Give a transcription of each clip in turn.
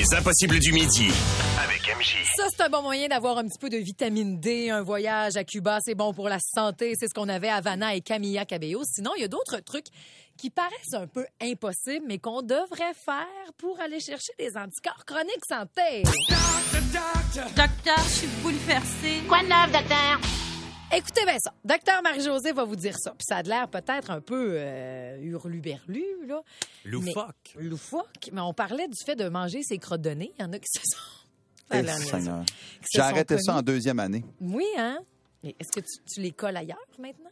Les Impossibles du Midi. Avec MJ. Ça, c'est un bon moyen d'avoir un petit peu de vitamine D. Un voyage à Cuba, c'est bon pour la santé. C'est ce qu'on avait à Havana et Camilla Cabello. Sinon, il y a d'autres trucs qui paraissent un peu impossibles, mais qu'on devrait faire pour aller chercher des anticorps chroniques santé. Docteur, je suis bouleversée. Quoi de neuf, docteur? Écoutez bien ça. Docteur Marie-Josée va vous dire ça. Puis ça a l'air peut-être un peu hurluberlu, là. Loufoque. Loufoque. Mais on parlait du fait de manger ses crottes de nez. Il y en a qui se sont... Seigneur. J'ai arrêté ça en deuxième année. Oui, hein? Mais est-ce que tu les colles ailleurs maintenant?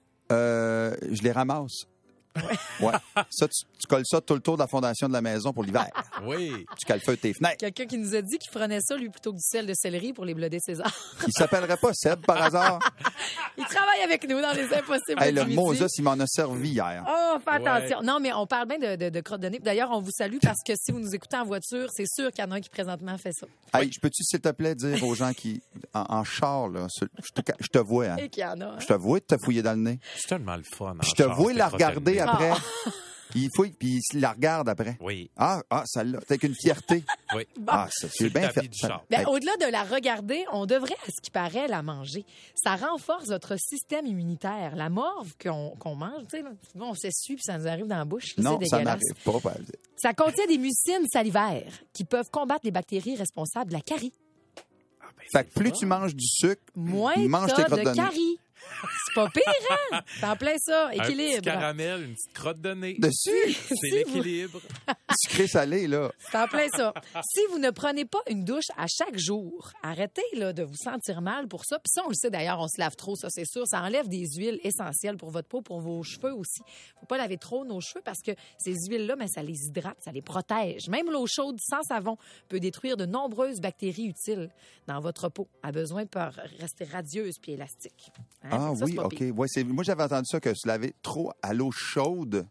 Je les ramasse. Ouais. Ça, tu colles ça tout le tour de la fondation de la maison pour l'hiver. Oui. Tu calfeutes tes fenêtres. Quelqu'un qui nous a dit qu'il prenait ça, lui, plutôt que du sel de céleri pour les blodés César. Il s'appellerait pas Seb, par hasard? Il travaille avec nous dans les Impossibles Hey, du le Midi. Moses, il m'en a servi hier. Oh, fais attention. Ouais. Non, mais on parle bien de crottes de nez. D'ailleurs, on vous salue parce que si vous nous écoutez en voiture, c'est sûr qu'il y en a un qui présentement fait ça. Hey, je peux-tu, s'il te plaît, dire aux gens qui, en char, là, je te vois, hein? Et qu'il y en a. Hein? Je te vois te fouiller dans le nez. C'est tellement le fun. Puis je te vois la regarder après. Il fouille, puis il la regarde après. Oui. Ah, celle-là. C'est avec une fierté. Oui. Ah, c'est bien ta fait. vie du char. Ben, au-delà de la regarder, on devrait, à ce qui paraît, la manger. Ça renforce votre système immunitaire. La morve qu'on mange, tu sais, souvent on s'essuie puis ça nous arrive dans la bouche. Non, c'est ça dégueulasse. m'arrive pas. Ça contient des mucines salivaires qui peuvent combattre les bactéries responsables de la carie. Fait que plus tu manges du sucre, Moins mange tes t'as crottes de de nez. carie. C'est pas pire, hein? C'est en plein ça. Un petit Équilibre. caramel, une petite crotte de nez. Dessus, C'est l'équilibre. sucré salé, là. C'est en plein ça. Si vous ne prenez pas une douche à chaque jour, arrêtez là, de vous sentir mal pour ça. Puis ça, on le sait d'ailleurs, on se lave trop, ça c'est sûr. Ça enlève des huiles essentielles pour votre peau, pour vos cheveux aussi. Faut pas laver trop nos cheveux parce que ces huiles-là, mais ça les hydrate, ça les protège. Même l'eau chaude sans savon peut détruire de nombreuses bactéries utiles dans votre peau. A besoin de rester radieuse puis élastique. Hein? Ah Ça, c'est oui, pas OK. pire. Ouais, moi, j'avais entendu ça, que se laver trop à l'eau chaude,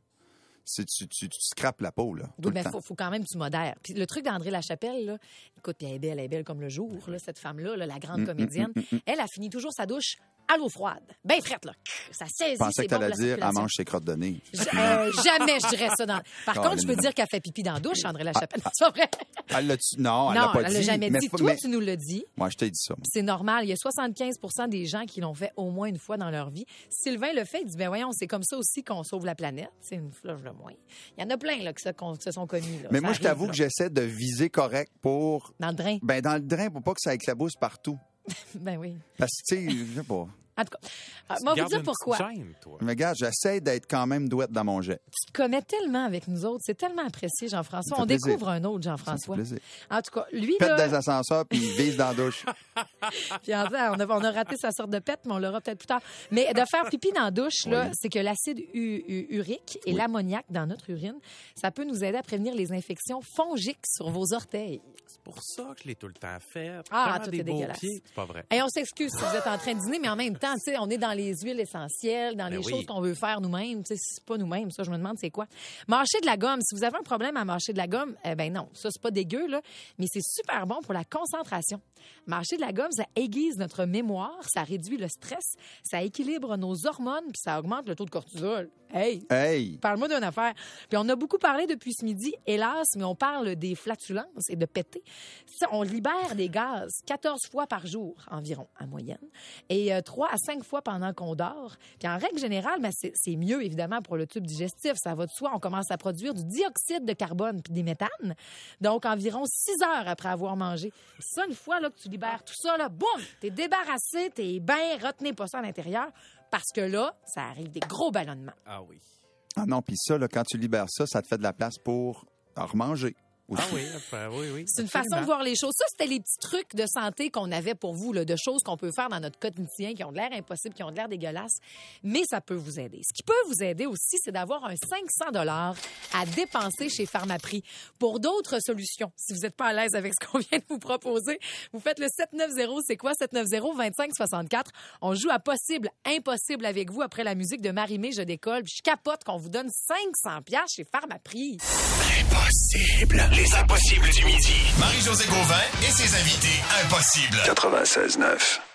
tu scrapes la peau, là. Tout Oui, mais le temps. faut quand même que tu modères. Puis le truc d'André Lachapelle, là, écoute, puis elle est belle comme le jour, là, cette femme-là, là, la grande comédienne. Elle a fini toujours sa douche à l'eau froide. Bien frette, là. Ça saisit Je pensais ses que t'allais bombes de dire, elle circulation. mange ses crottes de nez. Jamais je dirais ça. Par Oh, contre, je peux non. dire qu'elle fait pipi dans la douche, André Lachapelle. C'est pas vrai? Elle l'a-tu? Non, elle Non, l'a pas elle dit. l'a jamais dit. Toi, mais- tu nous l'as dit. Moi, je t'ai dit ça. C'est normal. Il y a 75 des gens qui l'ont fait au moins une fois dans leur vie. Sylvain le fait. Il dit, ben voyons, c'est comme ça aussi qu'on sauve la planète. C'est une floche de moins. Il y en a plein là, qui se sont commis. Là. Mais Ça moi, je arrive, t'avoue là. que j'essaie de viser correct pour... Dans le drain. Ben, dans le drain, pour pas que ça éclabousse partout. Ben oui. Parce que, tu sais, je sais pas. En tout cas, moi, vous Garde dire une pourquoi. petite gêne, toi. Mais regarde, j'essaie d'être quand même douette dans mon jet. Tu te commets tellement avec nous autres. C'est tellement apprécié, Jean-François. Ça On fait plaisir. découvre un autre, Ça me Jean-François. fait plaisir. En tout cas, lui, Pète là... dans les ascenseurs puis vise dans la douche. Puis on a raté sa sorte de pète, mais on l'aura peut-être plus tard. Mais de faire pipi dans la douche, là, Oui. c'est que l'acide urique et l'ammoniaque dans notre urine, ça peut nous aider à prévenir les infections fongiques sur vos orteils. C'est pour ça que je l'ai tout le temps fait. Ah, Tellement tout des est beaux dégueulasse. pieds. C'est pas vrai. Et on s'excuse si vous êtes en train de dîner, mais en même temps, tu sais, on est dans les huiles essentielles, dans Ben les oui. choses qu'on veut faire nous-mêmes. Tu sais, si c'est pas nous-mêmes, ça, je me demande c'est quoi. Mâcher de la gomme. Si vous avez un problème à mâcher de la gomme, ben non, ça, c'est pas dégueu, là, mais c'est super bon pour la concentration. Mâcher de la gomme, ça aiguise notre mémoire, ça réduit le stress, ça équilibre nos hormones, puis ça augmente le taux de cortisol. Hey! Hey! Parle-moi d'une affaire. Puis on a beaucoup parlé depuis ce midi, hélas, mais on parle des flatulences et de péter. Ça, on libère des gaz 14 fois par jour environ, en moyenne, et 3 à 5 fois pendant qu'on dort. Puis en règle générale, ben, c'est mieux, évidemment, pour le tube digestif. Ça va de soi. On commence à produire du dioxyde de carbone puis des méthanes. Donc, environ 6 heures après avoir mangé. Ça, une fois là, que tu libères tout ça, là, boum! T'es débarrassé, t'es bien, retenez pas ça à l'intérieur, parce que là, ça arrive des gros ballonnements. Ah oui. Ah non, puis ça, là, quand tu libères ça, ça te fait de la place pour en remanger. aussi. Ah oui, enfin, oui. C'est une façon de voir les choses. Ça, c'était les petits trucs de santé qu'on avait pour vous, là, de choses qu'on peut faire dans notre quotidien qui ont de l'air impossibles, qui ont de l'air dégueulasses, mais ça peut vous aider. Ce qui peut vous aider aussi, c'est d'avoir un 500 $ à dépenser chez Pharmaprix pour d'autres solutions. Si vous n'êtes pas à l'aise avec ce qu'on vient de vous proposer, vous faites le 790, c'est quoi? 790-2564. On joue à possible, impossible avec vous après la musique de Marie-Mé, je décolle, puis je capote qu'on vous donne 500$ chez Pharmaprix. Impossible. Les Impossibles du Midi. Marie-Josée Gauvin et ses invités. Impossible. 96.9.